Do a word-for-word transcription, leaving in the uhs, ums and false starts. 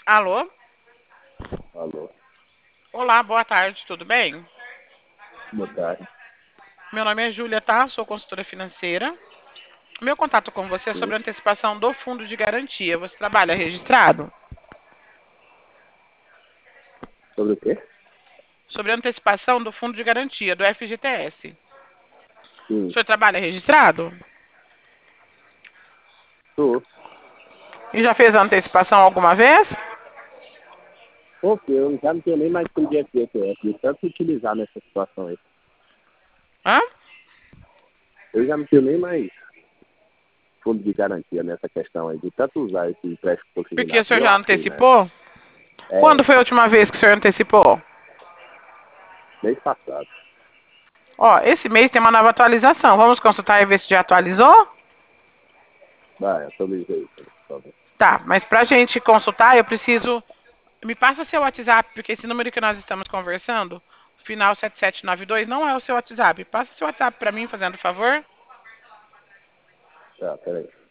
Alô? Alô, Olá, boa tarde, tudo bem? boa tarde. Meu nome é Júlia, tá? Sou consultora financeira. Meu contato com você é sobre Sim. a antecipação do fundo de garantia. Você trabalha registrado? Sobre o quê? Sobre a antecipação do fundo de garantia, do F G T S. O Sim, senhor trabalha registrado? estou. E já fez a antecipação alguma vez? Porque eu já não tenho nem mais fundo de F G T S, de tanto utilizar nessa situação aí. Hã? Eu já não tenho nem mais fundo de garantia nessa questão aí, de tanto usar esse empréstimo Porque o consignado. senhor Eu já achei, né? antecipou? É, Quando foi a última vez que o senhor antecipou? mês passado. Ó, esse mês tem uma nova atualização. Vamos consultar e ver se já atualizou? Vai, atualizei isso aí, por favor. Tá, mas pra gente consultar, eu preciso. Me passa seu WhatsApp, porque esse número que nós estamos conversando, final sete sete nove dois, não é o seu WhatsApp. Passa seu WhatsApp pra mim, fazendo favor. Tá, peraí.